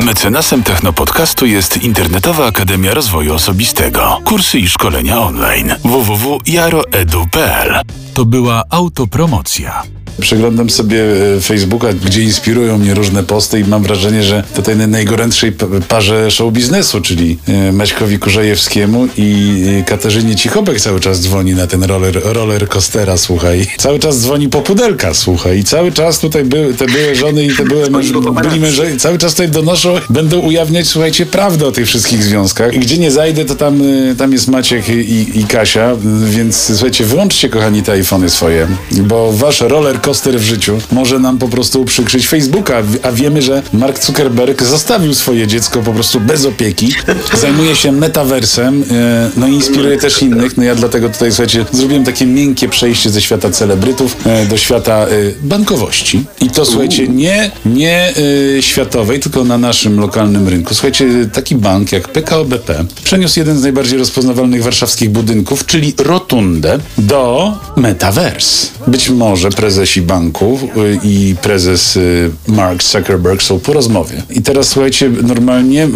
Mecenasem Technopodcastu jest Internetowa Akademia Rozwoju Osobistego. Kursy i szkolenia online. www.jaroedu.pl. To była autopromocja. Przeglądam sobie Facebooka, gdzie inspirują mnie różne posty i mam wrażenie, że tutaj najgorętszej parze show biznesu, czyli Maćkowi Kurzajewskiemu i Katarzynie Cichobek cały czas dzwoni na ten roller coastera, słuchaj. Cały czas dzwoni po pudelka, słuchaj. I cały czas tutaj te były żony i te byli mężowie, cały czas tutaj donoszą, będą ujawniać, słuchajcie, prawdę o tych wszystkich związkach. I gdzie nie zajdę, to tam jest Maciek i Kasia, więc słuchajcie, wyłączcie, kochani, te iPhony swoje, bo wasz roller coaster w życiu może nam po prostu uprzykrzyć Facebooka, a wiemy, że Mark Zuckerberg zostawił swoje dziecko po prostu bez opieki, zajmuje się metaversem, no i inspiruje też innych. No ja dlatego tutaj, słuchajcie, zrobiłem takie miękkie przejście ze świata celebrytów do świata bankowości. I to, słuchajcie, nie światowej, tylko na naszym lokalnym rynku. Słuchajcie, taki bank jak PKO BP przeniósł jeden z najbardziej rozpoznawalnych warszawskich budynków, czyli rotundę, do metaverse. Być może prezesi banku i prezes Mark Zuckerberg są po rozmowie. I teraz, słuchajcie, normalnie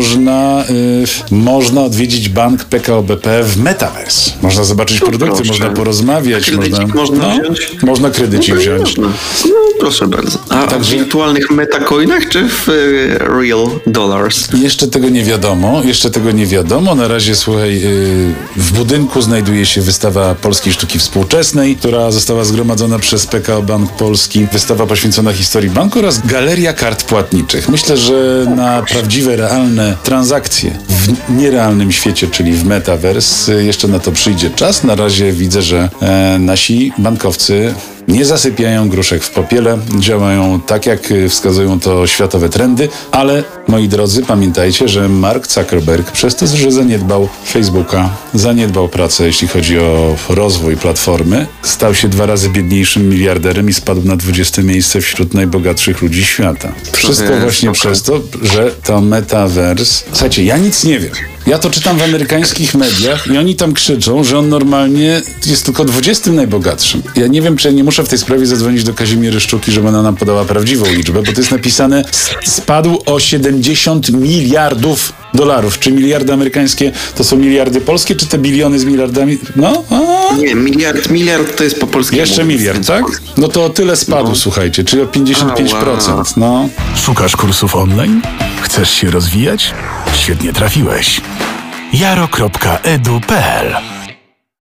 można odwiedzić bank PKO BP w metaverse. Można zobaczyć produkty, można porozmawiać. Można kredycik wziąć. No, proszę bardzo. A w wirtualnych metacoinach czy w real dollars? Jeszcze tego nie wiadomo. Na razie, słuchaj, w budynku znajduje się wystawa polskiej sztuki współczesnej, która została zgromadzona przez PKO Bank Polski, wystawa poświęcona historii banku oraz galeria kart płatniczych. Myślę, że na prawdziwe, realne transakcje w nierealnym świecie, czyli w metaverse, jeszcze na to przyjdzie czas. Na razie widzę, że nasi bankowcy nie zasypiają gruszek w popiele, działają tak, jak wskazują to światowe trendy, ale moi drodzy, pamiętajcie, że Mark Zuckerberg przez to, że zaniedbał Facebooka, zaniedbał pracę, jeśli chodzi o rozwój platformy, stał się 2 razy biedniejszym miliarderem i spadł na 20 miejsce wśród najbogatszych ludzi świata. Wszystko właśnie przez to, że to metaverse... Słuchajcie, ja nic nie wiem. Ja to czytam w amerykańskich mediach i oni tam krzyczą, że on normalnie jest tylko 20 najbogatszym. Ja nie wiem, czy ja nie muszę w tej sprawie zadzwonić do Kazimiery Szczuki, żeby ona nam podała prawdziwą liczbę, bo to jest napisane, spadł o 70 miliardów dolarów. Czy miliardy amerykańskie to są miliardy polskie, czy te biliony z miliardami? Nie, miliard to jest po polskiemu. Jeszcze miliard, tak? No to o tyle spadł, słuchajcie, czyli o 55%. No. Szukasz kursów online? Chcesz się rozwijać? Świetnie trafiłeś. jaro.edu.pl